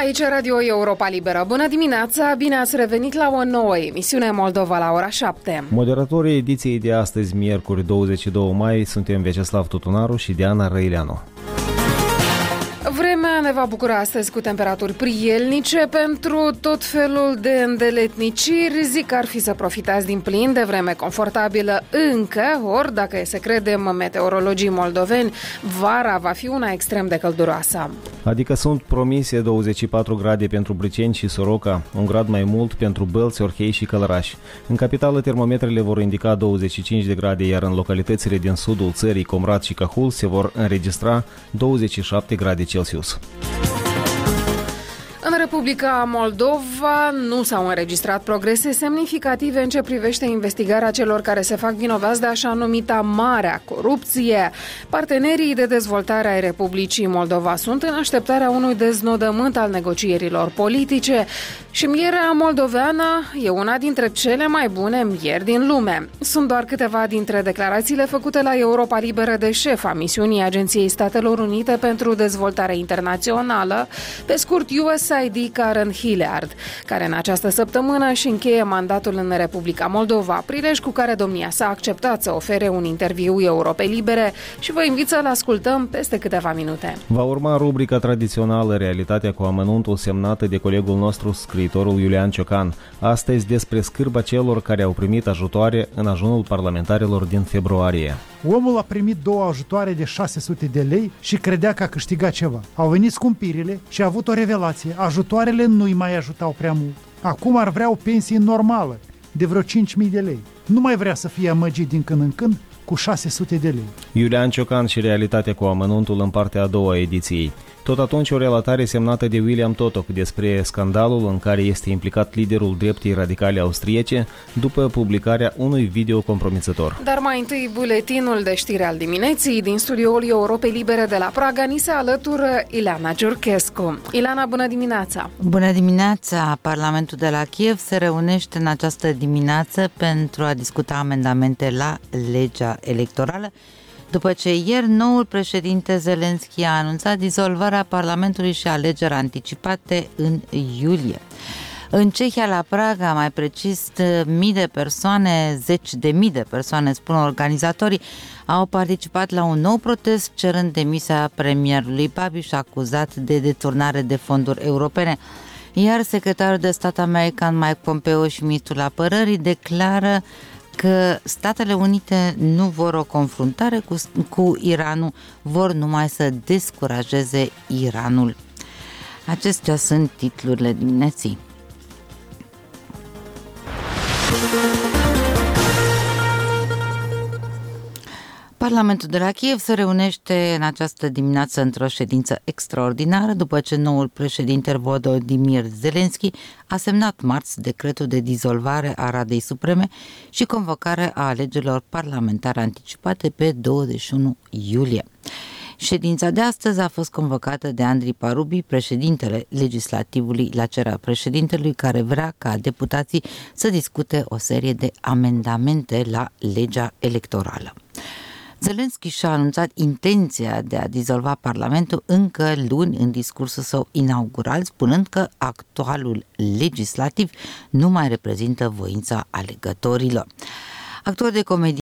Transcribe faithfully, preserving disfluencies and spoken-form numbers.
Aici Radio Europa Liberă. Bună dimineața, bine ați revenit la o nouă emisiune Moldova la ora șapte. Moderatorii ediției de astăzi, miercuri douăzeci și doi mai, suntem Vyacheslav Tutunaru și Diana Răileanu. Vremea ne va bucura astăzi cu temperaturi prielnice pentru tot felul de îndeletniciri. Zic că ar fi să profitați din plin de vreme confortabilă încă, ori dacă e să credem meteorologii moldoveni, vara va fi una extrem de călduroasă. Adică sunt promise douăzeci și patru grade pentru Briceni și Soroca, un grad mai mult pentru Bălți, Orhei și Călăraș. În capitală termometrele vor indica douăzeci și cinci de grade, iar în localitățile din sudul țării, Comrat și Cahul, se vor înregistra douăzeci și șapte grade Celsius. În Republica Moldova nu s-au înregistrat progrese semnificative în ce privește investigarea celor care se fac vinovați de așa numita marea corupție. Partenerii de dezvoltare ai Republicii Moldova sunt în așteptarea unui deznodământ al negocierilor politice și mierea moldoveană e una dintre cele mai bune mieri din lume. Sunt doar câteva dintre declarațiile făcute la Europa Liberă de șefa misiunii Agenției Statelor Unite pentru Dezvoltare Internațională, pe scurt U S A I D, Karen Hilliard, care în această săptămână își încheie mandatul în Republica Moldova, prilej cu care domnia s-a acceptat să ofere un interviu Europei Libere și vă invit să-l ascultăm peste câteva minute. Va urma rubrica tradițională Realitatea cu amănuntul, semnată de colegul nostru, scriitorul Iulian Ciocan, astăzi despre scârba celor care au primit ajutoare în ajunul parlamentarilor din februarie. Omul a primit două ajutoare de șase sute de lei și credea că a câștigat ceva. Au venit scumpirile și a avut o revelație. Ajutoarele nu-i mai ajutau prea mult. Acum ar vrea o pensie normală de vreo cinci mii de lei. Nu mai vrea să fie amăgit din când în când cu șase sute de lei. Iulian Ciocan și Realitatea cu amănuntul în partea a doua a ediției. Tot atunci o relatare semnată de William Totok despre scandalul în care este implicat liderul dreptei radicale austriece după publicarea unui video compromițător. Dar mai întâi buletinul de știri al dimineții din studioul Europei Libere de la Praga ni se alătură Ileana Giurchescu. Ileana, bună dimineața! Bună dimineața! Parlamentul de la Kiev se reunește în această dimineață pentru a discuta amendamente la legea electorală, după ce ieri noul președinte Zelenski a anunțat dizolvarea Parlamentului și alegeri anticipate în iulie. În Cehia, la Praga, mai precis, mii de persoane, zeci de mii de persoane, spun organizatorii, au participat la un nou protest cerând demisia premierului Babiš, acuzat de deturnare de fonduri europene. Iar secretarul de stat american Mike Pompeo și ministrul apărării declară că Statele Unite nu vor o confruntare cu, cu Iranul, vor numai să descurajeze Iranul. Acestea sunt titlurile dimineții. Parlamentul de la Kiev se reunește în această dimineață într-o ședință extraordinară după ce noul președinte Volodymyr Zelensky a semnat marți decretul de dizolvare a Radei Supreme și convocare a alegerilor parlamentare anticipate pe douăzeci și unu iulie. Ședința de astăzi a fost convocată de Andrei Parubi, președintele legislativului, la cererea președintelui, care vrea ca deputații să discute o serie de amendamente la legea electorală. Zelensky și-a anunțat intenția de a dizolva Parlamentul încă luni în discursul său inaugural, spunând că actualul legislativ nu mai reprezintă voința alegătorilor. Actor de comedie